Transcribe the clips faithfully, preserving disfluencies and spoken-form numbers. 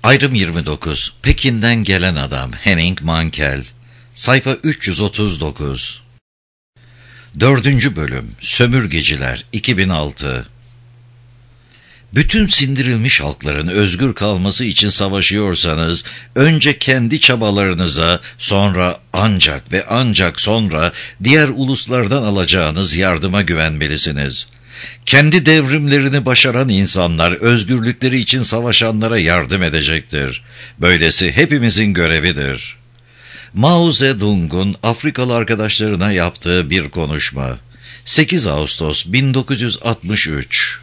Ayrım yirmi dokuz. Pekin'den gelen adam Henning Mankell. Sayfa üç yüz otuz dokuz. Dördüncü bölüm. Sömürgeciler. iki bin altı. Bütün sindirilmiş halkların özgür kalması için savaşıyorsanız, önce kendi çabalarınıza, sonra ancak ve ancak sonra diğer uluslardan alacağınız yardıma güvenmelisiniz. Kendi devrimlerini başaran insanlar özgürlükleri için savaşanlara yardım edecektir. Böylesi hepimizin görevidir. Mao Zedong'un Afrikalı arkadaşlarına yaptığı bir konuşma. sekiz Ağustos bin dokuz yüz altmış üç.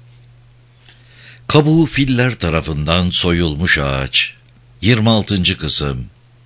Kabuğu filler tarafından soyulmuş ağaç. yirmi altıncı kısım.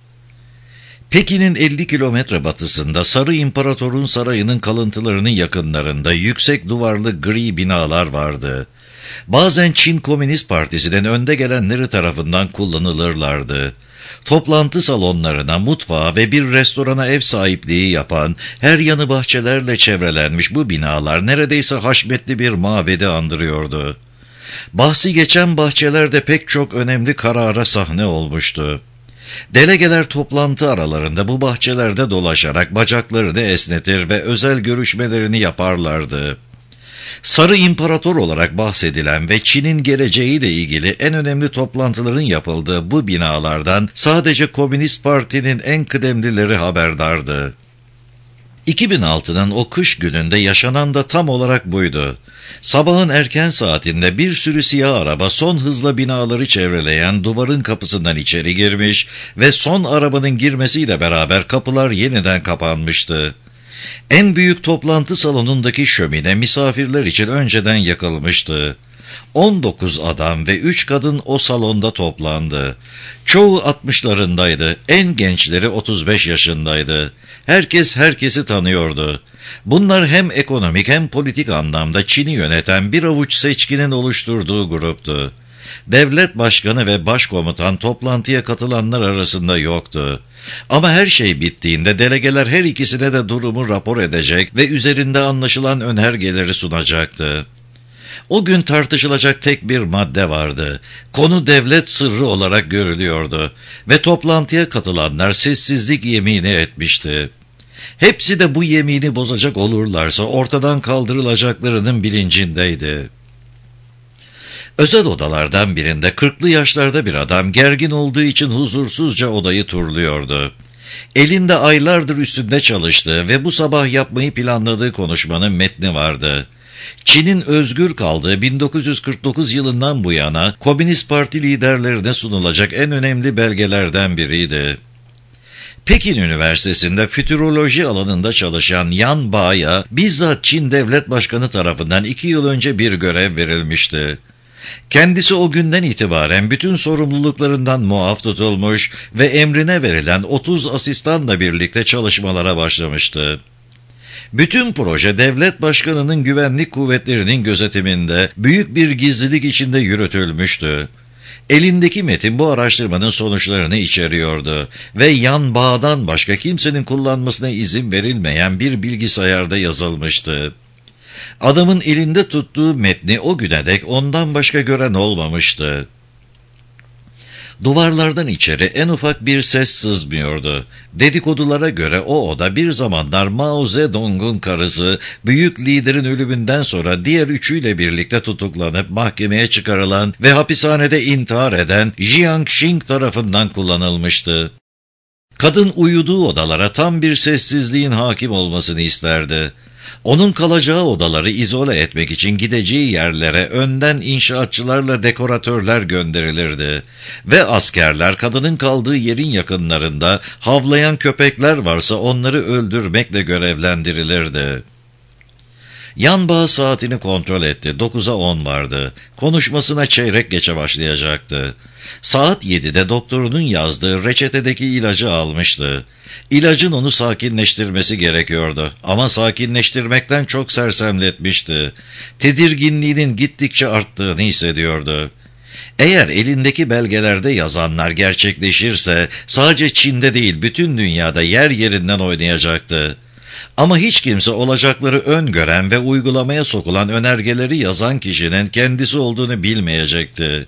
Pekin'in elli kilometre batısında Sarı İmparator'un sarayının kalıntılarının yakınlarında yüksek duvarlı gri binalar vardı. Bazen Çin Komünist Partisi'nin önde gelenleri tarafından kullanılırlardı. Toplantı salonlarına, mutfağa ve bir restorana ev sahipliği yapan, her yanı bahçelerle çevrelenmiş bu binalar neredeyse haşmetli bir mabedi andırıyordu. Bahsi geçen bahçelerde pek çok önemli karara sahne olmuştu. Delegeler toplantı aralarında bu bahçelerde dolaşarak bacaklarını esnetir ve özel görüşmelerini yaparlardı. Sarı İmparator olarak bahsedilen ve Çin'in geleceğiyle ilgili en önemli toplantıların yapıldığı bu binalardan sadece Komünist Parti'nin en kıdemlileri haberdardı. iki bin altı'nın o kış gününde yaşanan da tam olarak buydu. Sabahın erken saatinde bir sürü siyah araba son hızla binaları çevreleyen duvarın kapısından içeri girmiş ve son arabanın girmesiyle beraber kapılar yeniden kapanmıştı. En büyük toplantı salonundaki şömine misafirler için önceden yakılmıştı. on dokuz adam ve üç kadın o salonda toplandı. Çoğu altmışlarındaydı, en gençleri otuz beş yaşındaydı. Herkes herkesi tanıyordu. Bunlar hem ekonomik hem politik anlamda Çin'i yöneten bir avuç seçkinin oluşturduğu gruptu. Devlet başkanı ve başkomutan toplantıya katılanlar arasında yoktu. Ama her şey bittiğinde delegeler her ikisine de durumu rapor edecek ve üzerinde anlaşılan önergeleri sunacaktı. O gün tartışılacak tek bir madde vardı. Konu devlet sırrı olarak görülüyordu ve toplantıya katılanlar sessizlik yemini etmişti. Hepsi de bu yemini bozacak olurlarsa ortadan kaldırılacaklarının bilincindeydi. Özel odalardan birinde kırklı yaşlarda bir adam gergin olduğu için huzursuzca odayı turluyordu. Elinde aylardır üstünde çalıştığı ve bu sabah yapmayı planladığı konuşmanın metni vardı. Çin'in özgür kaldığı bin dokuz yüz kırk dokuz yılından bu yana Komünist Parti liderlerine sunulacak en önemli belgelerden biriydi. Pekin Üniversitesi'nde fütüroloji alanında çalışan Yan Ba'ya bizzat Çin Devlet Başkanı tarafından iki yıl önce bir görev verilmişti. Kendisi o günden itibaren bütün sorumluluklarından muaf tutulmuş ve emrine verilen otuz asistanla birlikte çalışmalara başlamıştı. Bütün proje devlet başkanının güvenlik kuvvetlerinin gözetiminde büyük bir gizlilik içinde yürütülmüştü. Elindeki metin bu araştırmanın sonuçlarını içeriyordu ve Yan Ba'dan başka kimsenin kullanmasına izin verilmeyen bir bilgisayarda yazılmıştı. Adamın elinde tuttuğu metni o güne dek ondan başka gören olmamıştı. Duvarlardan içeri en ufak bir ses sızmıyordu. Dedikodulara göre o oda bir zamanlar Mao Zedong'un karısı, büyük liderin ölümünden sonra diğer üçüyle birlikte tutuklanıp mahkemeye çıkarılan ve hapishanede intihar eden Jiang Xing tarafından kullanılmıştı. Kadın uyuduğu odalara tam bir sessizliğin hakim olmasını isterdi. Onun kalacağı odaları izole etmek için gideceği yerlere önden inşaatçılarla dekoratörler gönderilirdi ve askerler kadının kaldığı yerin yakınlarında havlayan köpekler varsa onları öldürmekle görevlendirilirdi. Yan Ba saatini kontrol etti. dokuza on vardı. Konuşmasına çeyrek geçe başlayacaktı. Saat yedide doktorunun yazdığı reçetedeki ilacı almıştı. İlacın onu sakinleştirmesi gerekiyordu ama sakinleştirmekten çok sersemletmişti. Tedirginliğinin gittikçe arttığını hissediyordu. Eğer elindeki belgelerde yazanlar gerçekleşirse sadece Çin'de değil bütün dünyada yer yerinden oynayacaktı. Ama hiç kimse olacakları öngören ve uygulamaya sokulan önergeleri yazan kişinin kendisi olduğunu bilmeyecekti.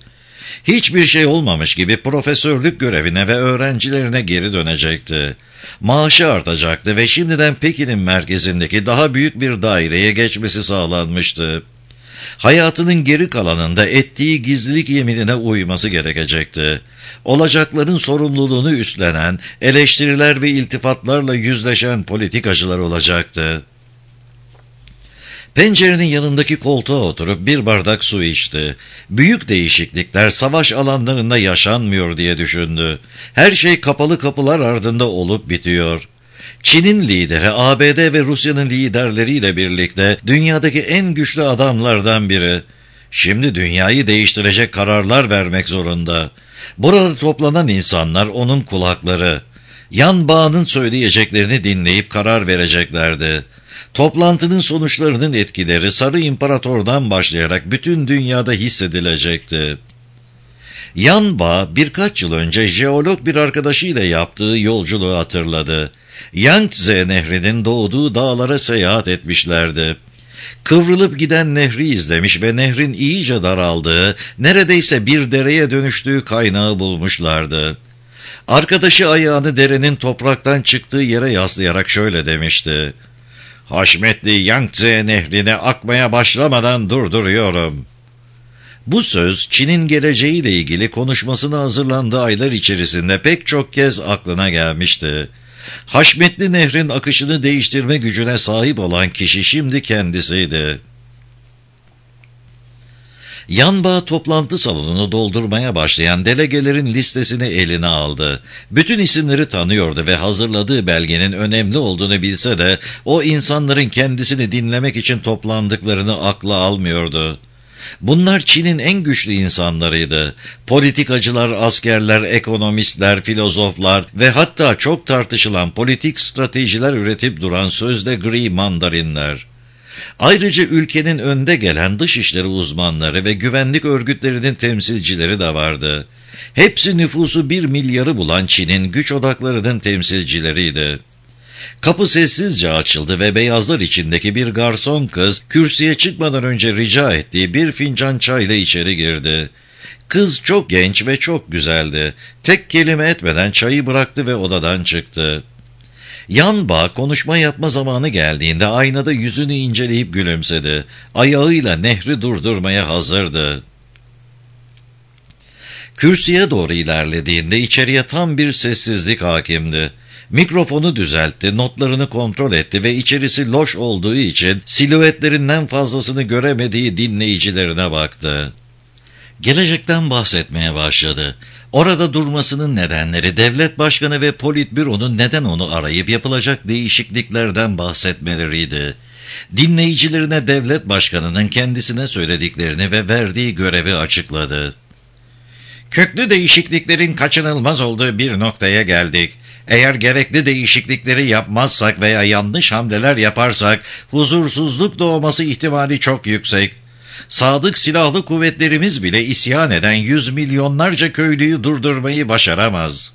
Hiçbir şey olmamış gibi profesörlük görevine ve öğrencilerine geri dönecekti. Maaşı artacaktı ve şimdiden Pekin'in merkezindeki daha büyük bir daireye geçmesi sağlanmıştı. Hayatının geri kalanında ettiği gizlilik yeminine uyması gerekecekti. Olacakların sorumluluğunu üstlenen, eleştiriler ve iltifatlarla yüzleşen politikacılar olacaktı. Pencerenin yanındaki koltuğa oturup bir bardak su içti. Büyük değişiklikler savaş alanlarında yaşanmıyor diye düşündü. Her şey kapalı kapılar ardında olup bitiyor. Çin'in lideri A B D ve Rusya'nın liderleriyle birlikte dünyadaki en güçlü adamlardan biri. Şimdi dünyayı değiştirecek kararlar vermek zorunda. Burada toplanan insanlar onun kulakları. Yan Bağ'ın söyleyeceklerini dinleyip karar vereceklerdi. Toplantının sonuçlarının etkileri Sarı İmparator'dan başlayarak bütün dünyada hissedilecekti. Yan Bağ birkaç yıl önce jeolog bir arkadaşıyla yaptığı yolculuğu hatırladı. Yangtze Nehri'nin doğduğu dağlara seyahat etmişlerdi. Kıvrılıp giden nehri izlemiş ve nehrin iyice daraldığı, neredeyse bir dereye dönüştüğü kaynağı bulmuşlardı. Arkadaşı ayağını derenin topraktan çıktığı yere yaslayarak şöyle demişti: "Haşmetli Yangtze Nehri'ne akmaya başlamadan durduruyorum." Bu söz Çin'in geleceğiyle ilgili konuşmasına hazırlandığı aylar içerisinde pek çok kez aklına gelmişti. Haşmetli Nehrin akışını değiştirme gücüne sahip olan kişi şimdi kendisiydi. Yan Bağ toplantı salonunu doldurmaya başlayan delegelerin listesini eline aldı. Bütün isimleri tanıyordu ve hazırladığı belgenin önemli olduğunu bilse de o insanların kendisini dinlemek için toplandıklarını akla almıyordu. Bunlar Çin'in en güçlü insanlarıydı. Politikacılar, askerler, ekonomistler, filozoflar ve hatta çok tartışılan politik stratejiler üretip duran sözde gri mandarinler. Ayrıca ülkenin önde gelen dışişleri uzmanları ve güvenlik örgütlerinin temsilcileri de vardı. Hepsi nüfusu bir milyarı bulan Çin'in güç odaklarının temsilcileriydi. Kapı sessizce açıldı ve beyazlar içindeki bir garson kız kürsüye çıkmadan önce rica ettiği bir fincan çayla içeri girdi. Kız çok genç ve çok güzeldi. Tek kelime etmeden çayı bıraktı ve odadan çıktı. Yan Bağ konuşma yapma zamanı geldiğinde aynada yüzünü inceleyip gülümsedi. Ayağıyla nehri durdurmaya hazırdı. Kürsüye doğru ilerlediğinde içeriye tam bir sessizlik hakimdi. Mikrofonu düzeltti, notlarını kontrol etti ve içerisi loş olduğu için silüetlerinden fazlasını göremediği dinleyicilerine baktı. Gelecekten bahsetmeye başladı. Orada durmasının nedenleri, devlet başkanı ve politbüronun neden onu arayıp yapılacak değişikliklerden bahsetmeleriydi. Dinleyicilerine devlet başkanının kendisine söylediklerini ve verdiği görevi açıkladı. "Köklü değişikliklerin kaçınılmaz olduğu bir noktaya geldik. Eğer gerekli değişiklikleri yapmazsak veya yanlış hamleler yaparsak huzursuzluk doğması ihtimali çok yüksek. Sadık silahlı kuvvetlerimiz bile isyan eden yüz milyonlarca köylüyü durdurmayı başaramaz."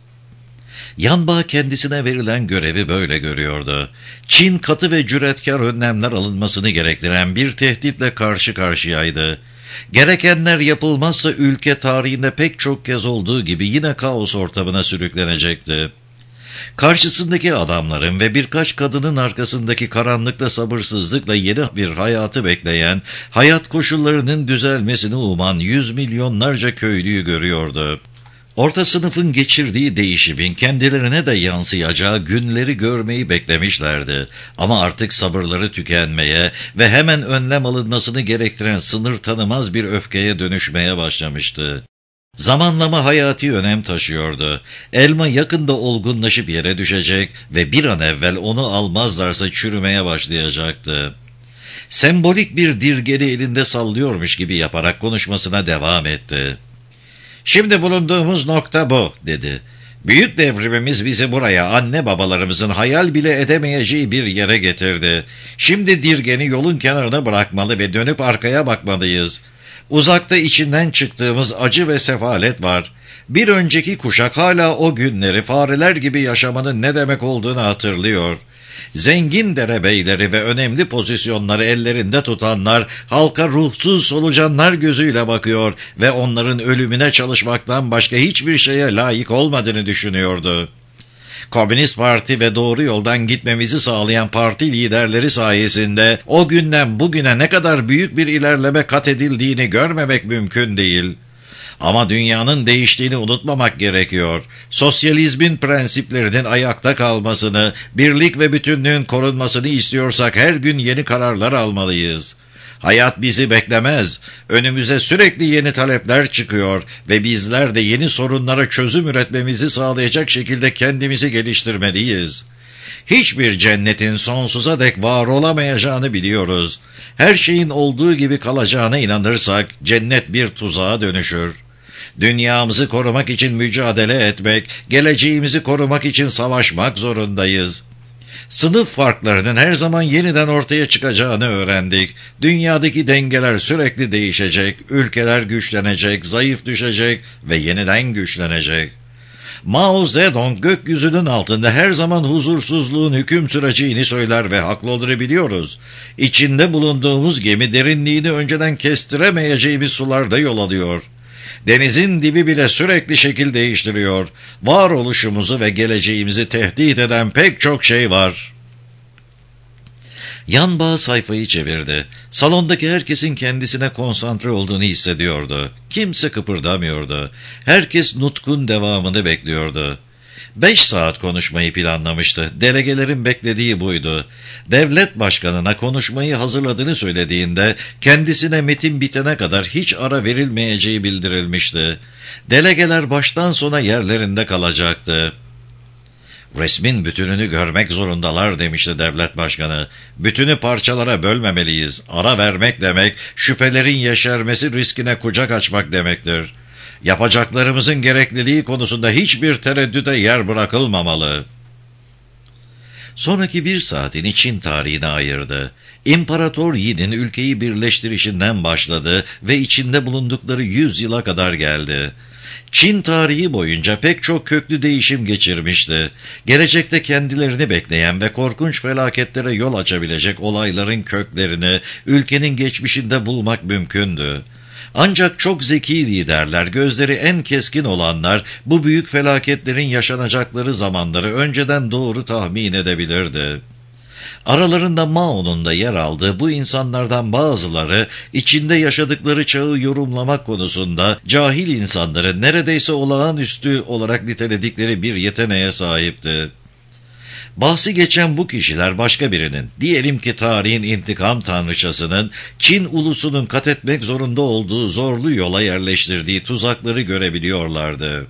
Yan Bağ kendisine verilen görevi böyle görüyordu. Çin katı ve cüretkar önlemler alınmasını gerektiren bir tehditle karşı karşıyaydı. Gerekenler yapılmazsa ülke tarihinde pek çok kez olduğu gibi yine kaos ortamına sürüklenecekti. Karşısındaki adamların ve birkaç kadının arkasındaki karanlıkta sabırsızlıkla yeni bir hayatı bekleyen, hayat koşullarının düzelmesini uman yüz milyonlarca köylüyü görüyordu. Orta sınıfın geçirdiği değişimin kendilerine de yansıyacağı günleri görmeyi beklemişlerdi. Ama artık sabırları tükenmeye ve hemen önlem alınmasını gerektiren sınır tanımaz bir öfkeye dönüşmeye başlamıştı. Zamanlama hayati önem taşıyordu. Elma yakında olgunlaşıp yere düşecek ve bir an evvel onu almazlarsa çürümeye başlayacaktı. Sembolik bir dirgeni elinde sallıyormuş gibi yaparak konuşmasına devam etti. "Şimdi bulunduğumuz nokta bu," dedi. "Büyük devrimimiz bizi buraya, anne babalarımızın hayal bile edemeyeceği bir yere getirdi. Şimdi dirgeni yolun kenarına bırakmalı ve dönüp arkaya bakmalıyız. Uzakta içinden çıktığımız acı ve sefalet var. Bir önceki kuşak hala o günleri fareler gibi yaşamanın ne demek olduğunu hatırlıyor. Zengin derebeyleri ve önemli pozisyonları ellerinde tutanlar halka ruhsuz solucanlar gözüyle bakıyor ve onların ölümüne çalışmaktan başka hiçbir şeye layık olmadığını düşünüyordu. Komünist Parti ve doğru yoldan gitmemizi sağlayan parti liderleri sayesinde o günden bugüne ne kadar büyük bir ilerleme kat edildiğini görmemek mümkün değil. Ama dünyanın değiştiğini unutmamak gerekiyor. Sosyalizmin prensiplerinin ayakta kalmasını, birlik ve bütünlüğün korunmasını istiyorsak her gün yeni kararlar almalıyız. Hayat bizi beklemez. Önümüze sürekli yeni talepler çıkıyor ve bizler de yeni sorunlara çözüm üretmemizi sağlayacak şekilde kendimizi geliştirmeliyiz. Hiçbir cennetin sonsuza dek var olamayacağını biliyoruz. Her şeyin olduğu gibi kalacağına inanırsak cennet bir tuzağa dönüşür. Dünyamızı korumak için mücadele etmek, geleceğimizi korumak için savaşmak zorundayız. Sınıf farklarının her zaman yeniden ortaya çıkacağını öğrendik. Dünyadaki dengeler sürekli değişecek, ülkeler güçlenecek, zayıf düşecek ve yeniden güçlenecek. Mao Zedong gökyüzünün altında her zaman huzursuzluğun hüküm süreceğini söyler ve haklı olduğunu biliyoruz. İçinde bulunduğumuz gemi derinliğini önceden kestiremeyeceğimiz sularda yol alıyor. Denizin dibi bile sürekli şekil değiştiriyor. Varoluşumuzu ve geleceğimizi tehdit eden pek çok şey var. Yanbağı sayfayı çevirdi. Salondaki herkesin kendisine konsantre olduğunu hissediyordu. Kimse kıpırdamıyordu. Herkes nutkun devamını bekliyordu. Beş saat konuşmayı planlamıştı. Delegelerin beklediği buydu. Devlet başkanına konuşmayı hazırladığını söylediğinde kendisine metin bitene kadar hiç ara verilmeyeceği bildirilmişti. Delegeler baştan sona yerlerinde kalacaktı. Resmin bütününü görmek zorundalar demişti devlet başkanı. Bütünü parçalara bölmemeliyiz. Ara vermek demek, şüphelerin yeşermesi riskine kucak açmak demektir. Yapacaklarımızın gerekliliği konusunda hiçbir tereddüde yer bırakılmamalı. Sonraki bir saatini Çin tarihine ayırdı. İmparator Yi'nin ülkeyi birleştirişinden başladı ve içinde bulundukları yüz yıla kadar geldi. Çin tarihi boyunca pek çok köklü değişim geçirmişti. Gelecekte kendilerini bekleyen ve korkunç felaketlere yol açabilecek olayların köklerini ülkenin geçmişinde bulmak mümkündü. Ancak çok zeki liderler, gözleri en keskin olanlar bu büyük felaketlerin yaşanacakları zamanları önceden doğru tahmin edebilirdi. Aralarında Mao'nun da yer aldığı bu insanlardan bazıları içinde yaşadıkları çağı yorumlamak konusunda cahil insanların neredeyse olağanüstü olarak niteledikleri bir yeteneğe sahipti. Bahsi geçen bu kişiler başka birinin, diyelim ki tarihin intikam tanrıçasının, Çin ulusunun kat etmek zorunda olduğu zorlu yola yerleştirdiği tuzakları görebiliyorlardı.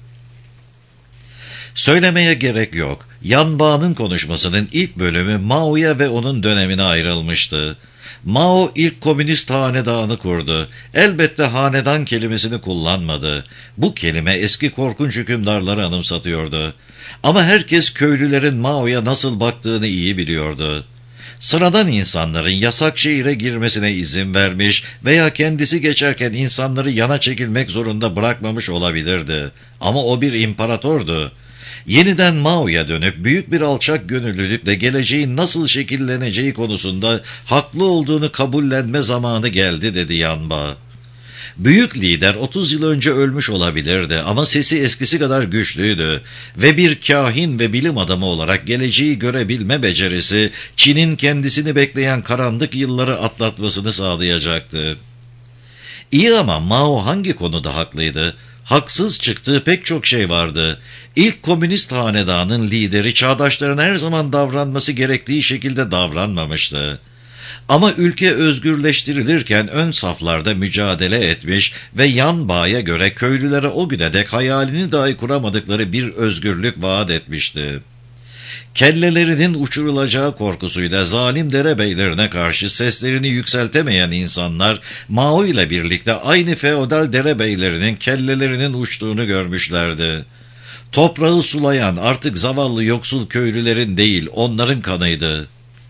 Söylemeye gerek yok, Yanbağ'ın konuşmasının ilk bölümü Mao'ya ve onun dönemine ayrılmıştı. Mao ilk komünist hanedanı kurdu. Elbette hanedan kelimesini kullanmadı. Bu kelime eski korkunç hükümdarları anımsatıyordu. Ama herkes köylülerin Mao'ya nasıl baktığını iyi biliyordu. Sıradan insanların yasak şehire girmesine izin vermiş veya kendisi geçerken insanları yana çekilmek zorunda bırakmamış olabilirdi. Ama o bir imparatordu. Yeniden Mao'ya dönüp büyük bir alçak gönüllülükle geleceğin nasıl şekilleneceği konusunda haklı olduğunu kabullenme zamanı geldi dedi Yanbağ. Büyük lider otuz yıl önce ölmüş olabilirdi ama sesi eskisi kadar güçlüydü ve bir kahin ve bilim adamı olarak geleceği görebilme becerisi Çin'in kendisini bekleyen karanlık yılları atlatmasını sağlayacaktı. İyi ama Mao hangi konuda haklıydı? Haksız çıktığı pek çok şey vardı. İlk komünist hanedanın lideri çağdaşların her zaman davranması gerektiği şekilde davranmamıştı. Ama ülke özgürleştirilirken ön saflarda mücadele etmiş ve Yanbağ'a göre köylülere o güne dek hayalini dahi kuramadıkları bir özgürlük vaat etmişti. Kellelerinin uçurulacağı korkusuyla zalim derebeylerine karşı seslerini yükseltemeyen insanlar Mao ile birlikte aynı feodal derebeylerinin kellelerinin uçtuğunu görmüşlerdi. Toprağı sulayan artık zavallı yoksul köylülerin değil, onların kanıydı.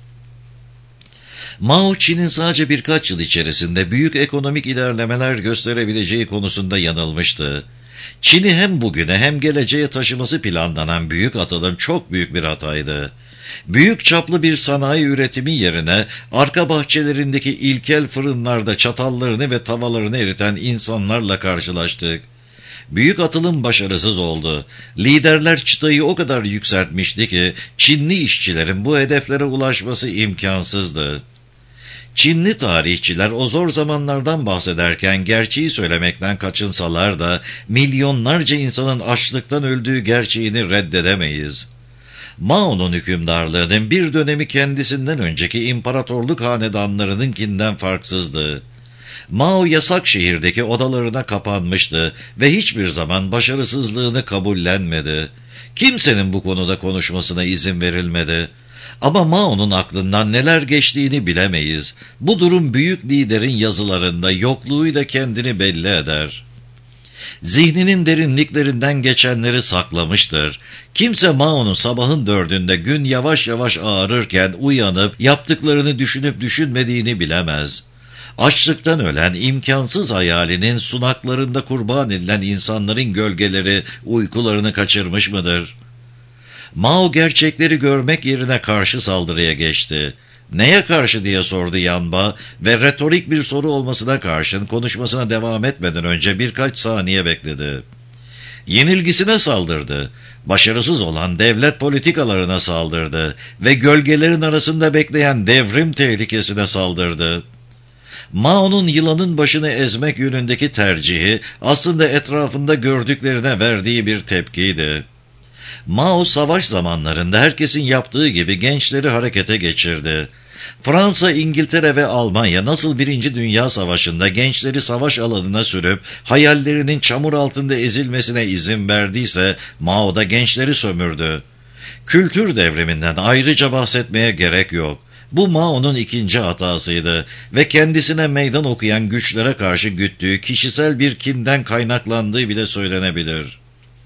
Mao, Çin'in sadece birkaç yıl içerisinde büyük ekonomik ilerlemeler gösterebileceği konusunda yanılmıştı. Çin'i hem bugüne hem geleceğe taşıması planlanan büyük atılım çok büyük bir hataydı. Büyük çaplı bir sanayi üretimi yerine arka bahçelerindeki ilkel fırınlarda çatallarını ve tavalarını eriten insanlarla karşılaştık. Büyük atılım başarısız oldu. Liderler çıtayı o kadar yükseltmişti ki Çinli işçilerin bu hedeflere ulaşması imkansızdı. Çinli tarihçiler o zor zamanlardan bahsederken gerçeği söylemekten kaçınsalar da milyonlarca insanın açlıktan öldüğü gerçeğini reddedemeyiz. Mao'nun hükümdarlığının bir dönemi kendisinden önceki imparatorluk hanedanlarınınkinden farksızdı. Mao yasak şehirdeki odalarına kapanmıştı ve hiçbir zaman başarısızlığını kabullenmedi. Kimsenin bu konuda konuşmasına izin verilmedi. Ama Mao'nun aklından neler geçtiğini bilemeyiz. Bu durum büyük liderin yazılarında yokluğuyla kendini belli eder. Zihninin derinliklerinden geçenleri saklamıştır. Kimse Mao'nun sabahın dördünde gün yavaş yavaş ağarırken uyanıp yaptıklarını düşünüp düşünmediğini bilemez. Açlıktan ölen imkansız hayalinin sunaklarında kurban edilen insanların gölgeleri uykularını kaçırmış mıdır? Mao gerçekleri görmek yerine karşı saldırıya geçti. Neye karşı diye sordu Yanba ve retorik bir soru olmasına karşın konuşmasına devam etmeden önce birkaç saniye bekledi. Yenilgisine saldırdı. Başarısız olan devlet politikalarına saldırdı ve gölgelerin arasında bekleyen devrim tehlikesine saldırdı. Mao'nun yılanın başını ezmek yönündeki tercihi aslında etrafında gördüklerine verdiği bir tepkiydi. Mao savaş zamanlarında herkesin yaptığı gibi gençleri harekete geçirdi. Fransa, İngiltere ve Almanya nasıl Birinci Dünya Savaşı'nda gençleri savaş alanına sürüp hayallerinin çamur altında ezilmesine izin verdiyse Mao da gençleri sömürdü. Kültür devriminden ayrıca bahsetmeye gerek yok. Bu Mao'nun ikinci hatasıydı ve kendisine meydan okuyan güçlere karşı güttüğü kişisel bir kinden kaynaklandığı bile söylenebilir.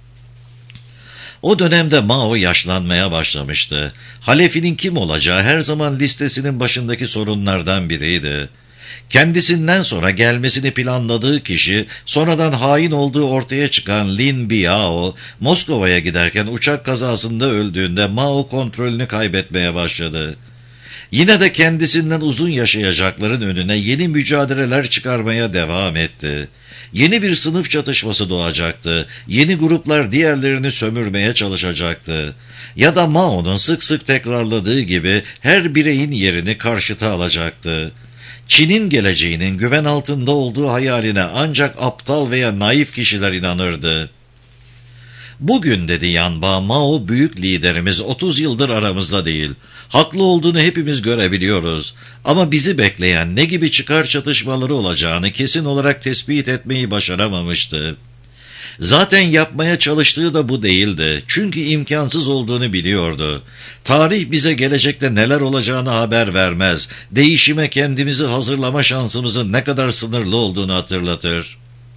O dönemde Mao yaşlanmaya başlamıştı. Halefinin kim olacağı her zaman listesinin başındaki sorunlardan biriydi. Kendisinden sonra gelmesini planladığı kişi, sonradan hain olduğu ortaya çıkan Lin Biao, Moskova'ya giderken uçak kazasında öldüğünde Mao kontrolünü kaybetmeye başladı. Yine de kendisinden uzun yaşayacakların önüne yeni mücadeleler çıkarmaya devam etti. Yeni bir sınıf çatışması doğacaktı. Yeni gruplar diğerlerini sömürmeye çalışacaktı. Ya da Mao'nun sık sık tekrarladığı gibi her bireyin yerini karşıta alacaktı. Çin'in geleceğinin güven altında olduğu hayaline ancak aptal veya naif kişiler inanırdı. Bugün dedi Yanba, Mao büyük liderimiz otuz yıldır aramızda değil. Haklı olduğunu hepimiz görebiliyoruz. Ama bizi bekleyen ne gibi çıkar çatışmaları olacağını kesin olarak tespit etmeyi başaramamıştı. Zaten yapmaya çalıştığı da bu değildi. Çünkü imkansız olduğunu biliyordu. Tarih bize gelecekte neler olacağını haber vermez. Değişime kendimizi hazırlama şansımızın ne kadar sınırlı olduğunu hatırlatır.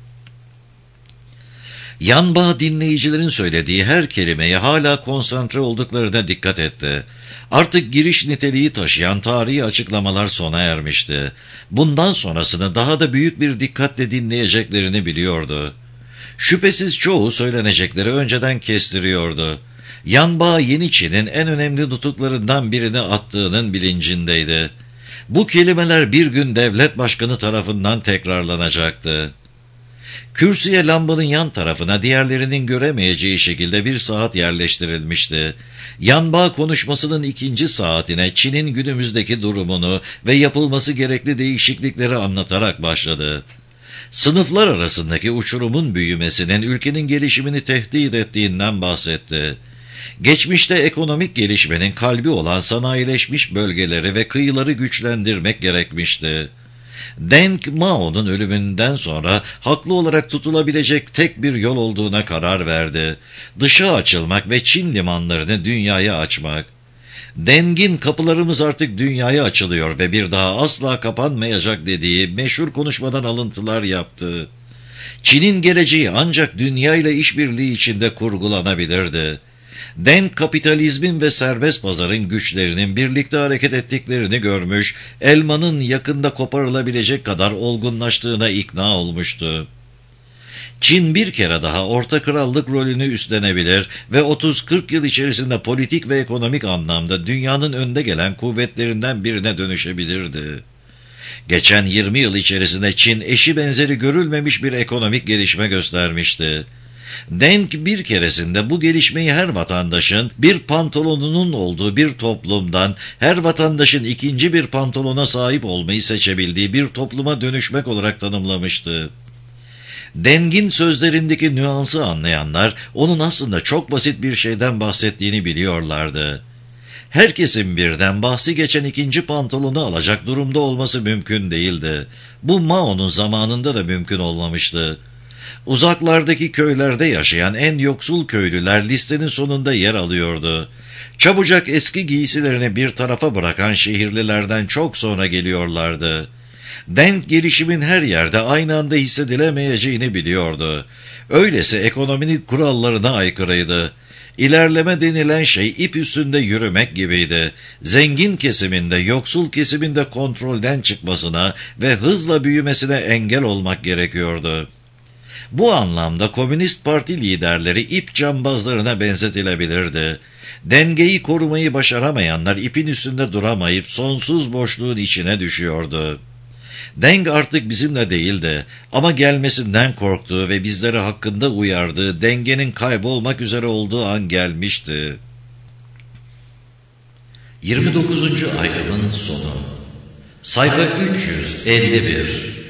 Yanba dinleyicilerin söylediği her kelimeye hala konsantre olduklarına dikkat etti. Artık giriş niteliği taşıyan tarihi açıklamalar sona ermişti. Bundan sonrasını daha da büyük bir dikkatle dinleyeceklerini biliyordu. Şüphesiz çoğu söylenecekleri önceden kestiriyordu. Yanba Yeni Çin'in en önemli nutuklarından birini attığının bilincindeydi. Bu kelimeler bir gün devlet başkanı tarafından tekrarlanacaktı. Kürsüye lambanın yan tarafına diğerlerinin göremeyeceği şekilde bir saat yerleştirilmişti. Yanba konuşmasının ikinci saatine Çin'in günümüzdeki durumunu ve yapılması gerekli değişiklikleri anlatarak başladı. Sınıflar arasındaki uçurumun büyümesinin ülkenin gelişimini tehdit ettiğinden bahsetti. Geçmişte ekonomik gelişmenin kalbi olan sanayileşmiş bölgeleri ve kıyıları güçlendirmek gerekmişti. Deng Mao'nun ölümünden sonra haklı olarak tutulabilecek tek bir yol olduğuna karar verdi. Dışa açılmak ve Çin limanlarını dünyaya açmak. Deng'in kapılarımız artık dünyaya açılıyor ve bir daha asla kapanmayacak dediği meşhur konuşmadan alıntılar yaptı. Çin'in geleceği ancak dünyayla işbirliği içinde kurgulanabilirdi. Deng kapitalizmin ve serbest pazarın güçlerinin birlikte hareket ettiklerini görmüş, elmanın yakında koparılabilecek kadar olgunlaştığına ikna olmuştu. Çin bir kere daha orta krallık rolünü üstlenebilir ve otuz kırk yıl içerisinde politik ve ekonomik anlamda dünyanın önde gelen kuvvetlerinden birine dönüşebilirdi. Geçen yirmi yıl içerisinde Çin eşi benzeri görülmemiş bir ekonomik gelişme göstermişti. Deng bir keresinde bu gelişmeyi her vatandaşın bir pantolonunun olduğu bir toplumdan her vatandaşın ikinci bir pantolona sahip olmayı seçebildiği bir topluma dönüşmek olarak tanımlamıştı. Deng'in sözlerindeki nüansı anlayanlar onun aslında çok basit bir şeyden bahsettiğini biliyorlardı. Herkesin birden bahsi geçen ikinci pantolonu alacak durumda olması mümkün değildi. Bu Mao'nun zamanında da mümkün olmamıştı. Uzaklardaki köylerde yaşayan en yoksul köylüler listenin sonunda yer alıyordu. Çabucak eski giysilerini bir tarafa bırakan şehirlilerden çok sonra geliyorlardı. Deng gelişimin her yerde aynı anda hissedilemeyeceğini biliyordu. Öyleyse ekonominin kurallarına aykırıydı. İlerleme denilen şey ip üstünde yürümek gibiydi. Zengin kesiminde, yoksul kesiminde kontrolden çıkmasına ve hızla büyümesine engel olmak gerekiyordu. Bu anlamda Komünist Parti liderleri ip cambazlarına benzetilebilirdi. Dengeyi korumayı başaramayanlar ipin üstünde duramayıp sonsuz boşluğun içine düşüyordu. Deng artık bizimle değildi ama gelmesinden korktuğu ve bizleri hakkında uyardığı dengenin kaybolmak üzere olduğu an gelmişti. yirmi dokuzuncu ayrımın sonu. Sayfa üç yüz elli bir.